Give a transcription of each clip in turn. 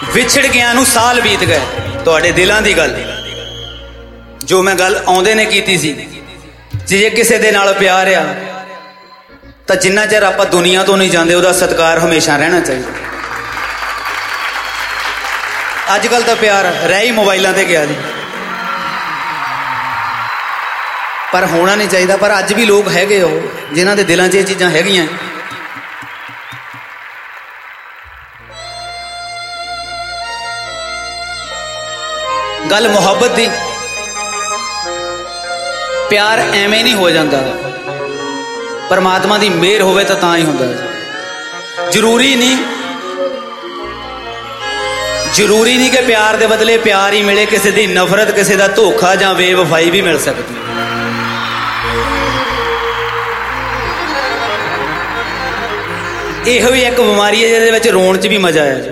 ਵਿਛੜ ਗਿਆ ਨੂੰ ਸਾਲ ਬੀਤ ਗਏ। ਤੁਹਾਡੇ ਦਿਲਾਂ ਦੀ ਗੱਲ ਜੋ ਮੈਂ ਗੱਲ ਆਉਂਦੇ ਨੇ ਕੀਤੀ ਸੀ, ਜੇ ਕਿਸੇ ਦੇ ਨਾਲ ਪਿਆਰ ਆ ਤਾਂ ਜਿੰਨਾ ਚਿਰ ਆਪਾਂ ਦੁਨੀਆ ਤੋਂ ਨਹੀਂ ਜਾਂਦੇ ਉਹਦਾ ਸਤਿਕਾਰ ਹਮੇਸ਼ਾ ਰਹਿਣਾ ਚਾਹੀਦਾ। ਅੱਜ ਕੱਲ ਤਾਂ ਪਿਆਰ ਰਹਿ ਹੀ ਮੋਬਾਈਲਾਂ ਤੇ ਗਿਆ ਜੀ, ਪਰ ਹੋਣਾ ਨਹੀਂ ਚਾਹੀਦਾ। ਪਰ ਅੱਜ ਵੀ ਲੋਕ ਹੈਗੇ ਉਹ ਜਿਨ੍ਹਾਂ ਦੇ ਦਿਲਾਂ 'ਚ ਇਹ ਚੀਜ਼ਾਂ ਹੈਗੀਆਂ। ਗੱਲ ਮੁਹੱਬਤ ਦੀ, ਪਿਆਰ ਐਵੇਂ ਨਹੀਂ ਹੋ ਜਾਂਦਾ, ਪਰਮਾਤਮਾ ਦੀ ਮਿਹਰ ਹੋਵੇ ਤਾਂ ਹੀ ਹੁੰਦਾ। ਜ਼ਰੂਰੀ ਨਹੀਂ ਕਿ ਪਿਆਰ ਦੇ ਬਦਲੇ ਪਿਆਰ ਹੀ ਮਿਲੇ, ਕਿਸੇ ਦੀ ਨਫ਼ਰਤ, ਕਿਸੇ ਦਾ ਧੋਖਾ ਜਾਂ ਬੇਵਫਾਈ ਵੀ ਮਿਲ ਸਕਦੀ। ਇਹੋ ਹੀ ਇੱਕ ਬਿਮਾਰੀ ਹੈ ਜਿਹਦੇ ਵਿੱਚ ਰੋਣ 'ਚ ਵੀ ਮਜ਼ਾ ਆਇਆ।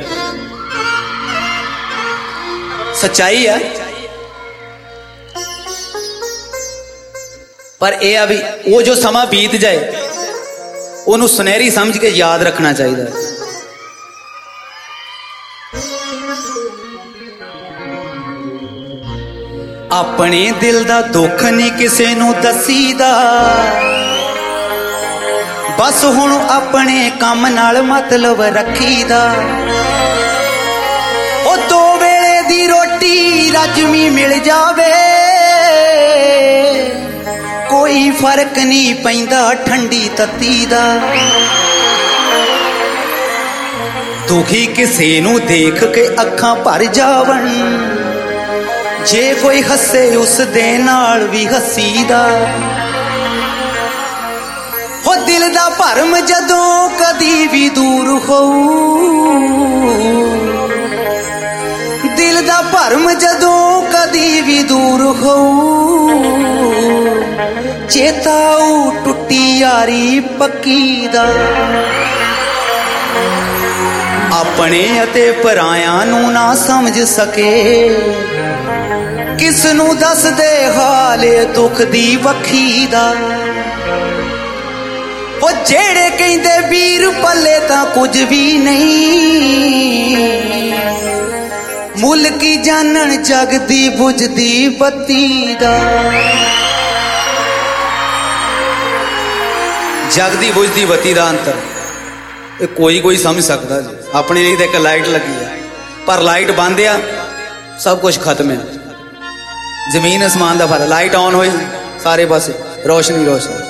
ਸੱਚਾਈ ਆ, ਪਰ ਇਹ ਆ ਵੀ ਉਹ ਜੋ ਸਮਾਂ ਬੀਤ ਜਾਏ ਉਹਨੂੰ ਸੁਨਹਿਰੀ ਸਮਝ ਕੇ ਯਾਦ ਰੱਖਣਾ ਚਾਹੀਦਾ। ਆਪਣੇ ਦਿਲ ਦਾ ਦੁੱਖ ਨਹੀਂ ਕਿਸੇ ਨੂੰ ਦੱਸੀਦਾ, ਬਸ ਹੁਣ ਆਪਣੇ ਕੰਮ ਨਾਲ ਮਤਲਬ ਰੱਖੀਦਾ। ਉਹ ਦੋ ਵੇਲੇ ਦੀ ਰੋਟੀ ਰੱਜਵੀਂ ਮਿਲ ਜਾਵੇ, ਕੋਈ ਫਰਕ ਨਹੀਂ ਪੈਂਦਾ ਠੰਡੀ ਤੱਤੀ ਦਾ। ਦੁਖੀ ਕਿਸੇ ਨੂੰ ਦੇਖ ਕੇ ਅੱਖਾਂ ਭਰ ਜਾਵਣ, ਜੇ ਕੋਈ ਹੱਸੇ ਉਸ ਦੇ ਨਾਲ ਵੀ ਹੱਸੀਦਾ। ਉਹ ਦਿਲ ਦਾ ਭਰਮ ਜਦੋਂ ਕਦੀ ਵੀ ਦੂਰ ਹੋਊ, ਦਿਲ ਦਾ ਭਰਮ ਜਦੋਂ ਕਦੀ ਵੀ ਦੂਰ ਹੋਊ, ਚੇਤਾਊ ਟੁੱਟੀ ਯਾਰੀ ਪੱਕੀ ਦਾ। ਆਪਣੇ ਅਤੇ ਪਰਾਇਆਂ ਨੂੰ ਨਾ ਸਮਝ ਸਕੇ, ਕਿਸ ਨੂੰ ਦੱਸਦੇ ਹਾਲੇ ਦੁੱਖ ਦੀ ਵੱਖੀ ਦਾ। ਉਹ ਜਿਹੜੇ ਕਹਿੰਦੇ ਵੀਰ ਪੱਲੇ ਤਾਂ ਕੁਝ ਵੀ ਨਹੀਂ, ਮੁੱਲ ਕੀ ਜਾਣਨ ਜਗਦੀ ਬੁਝਦੀ ਬੱਤੀ ਦਾ। ਜਗਦੀ ਬੁਝਦੀ ਬੱਤੀ ਦਾ ਅੰਤਰ ਇਹ ਕੋਈ ਸਮਝ ਸਕਦਾ ਜੀ। ਆਪਣੇ ਲਈ ਤਾਂ ਇੱਕ ਲਾਈਟ ਲੱਗੀ ਆ, ਪਰ ਲਾਈਟ ਬੰਦ ਆ ਸਭ ਕੁਝ ਖਤਮ ਆ। ਜ਼ਮੀਨ ਅਸਮਾਨ ਦਾ ਫਰਕ। ਲਾਈਟ ਆਨ ਹੋਈ ਸਾਰੇ ਪਾਸੇ ਰੋਸ਼ਨੀ।